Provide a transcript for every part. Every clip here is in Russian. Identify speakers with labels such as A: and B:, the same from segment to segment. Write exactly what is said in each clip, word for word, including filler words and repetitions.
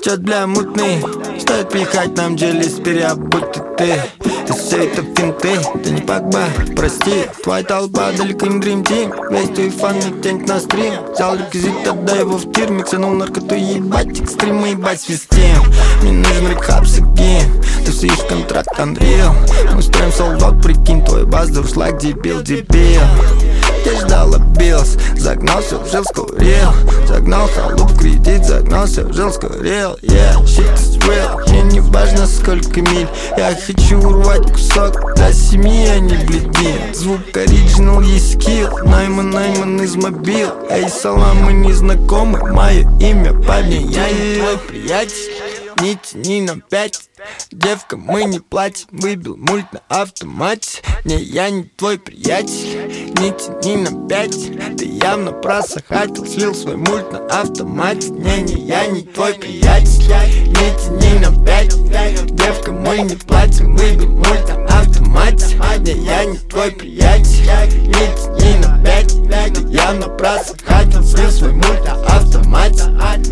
A: чат, бля, мутный. Стоит пихать нам челюсть, спереди будь ты ты. И все это финты, ты не Погба, прости. Твоя толпа далеко не Dream Team. Весь твой фан не тянет на стрим. Взял реквизит, отдай его в тир. Миксанул наркоту, ебать, экстрим, ебать, свистим. Мне нужен рехаб, сагин. Ты слишком контракт Unreal. Мы строим солдат, прикинь, твой бас дуршлаг, дебил, дебил. Я ждал обилс, загнался, жил, скурил. Загнал халуп в кредит, загнался, жил, скурил. Yeah, shit is real. Мне не важно сколько миль. Я хочу урвать кусок для семьи, а не бледин. Звук оригинал, есть скилл. Найман, Найман из мобил. Эй, салам, мы не знакомы. Мое имя парня, я не твой приятель. Не тяни на пять. Девка, мы не платим. Выбил мульт на автомате. Не, я не твой приятель. Не тяни на пять. Ты явно просохатил. Слил свой мульт на автомате. Не, не, я не твой приятель. Не тяни на пять. Девка, мы не платим. Выбил мульт на автомате. Не, я не твой приятель. Не тяни на пять. Ты явно просохатил. Слил свой мульт на автомате.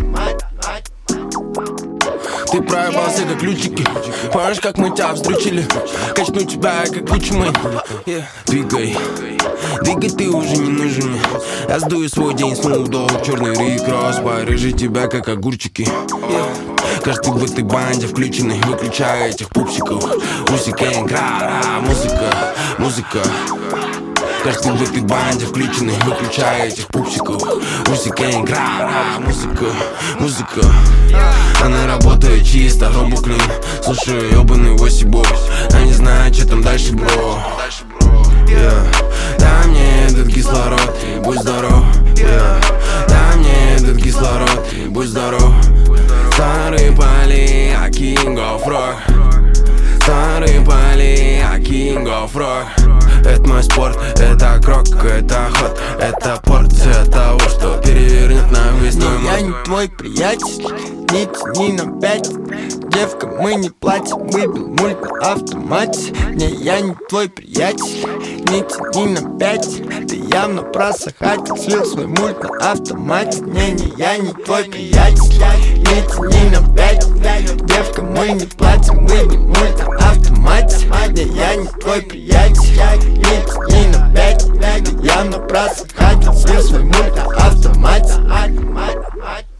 B: Ты проебался как ключики. Помнишь, как мы тебя вздрючили? Качну тебя, как Гуччи Мэйн. yeah. Двигай, двигай, ты уже не нужен мне. Я сдую свой день с ноутбук. Черный рик-кросс, порежи тебя, как огурчики. yeah. Каждый в этой банде включенный. Выключай этих пупсиков. Усики, гра-ра, музыка, музыка. Каждый в этой банде включенный. Выключай этих пупсиков. Усики, гра-ра, музыка, музыка. Она работает чисто, робу клин. Слушаю ёбаный восемь. Я не знаю, что там дальше, бро. yeah. Дай мне этот кислород и будь здоров. yeah. Дай мне этот кислород и будь здоров. Старые поли, а king of rock. Старые поли, а king of rock. Это мой спорт, это крок, это ход. Это порция того, что перевернет на весь твой мозг.
A: Я не твой приятель, не тяни на пять. Девка, мы не платим, выбил мульт на автомате. Не, я не твой приятель, не тяни на пять. Ты явно просохатил, слил свой мульт на автомате. Не, не, я не твой приятель, не тяни на пять. Девка, мы не платим, выбил мульт на автомате. Не, я не твой приятель, не тяни на пять. Ты явно просохатил, слил свой мульт на автомате.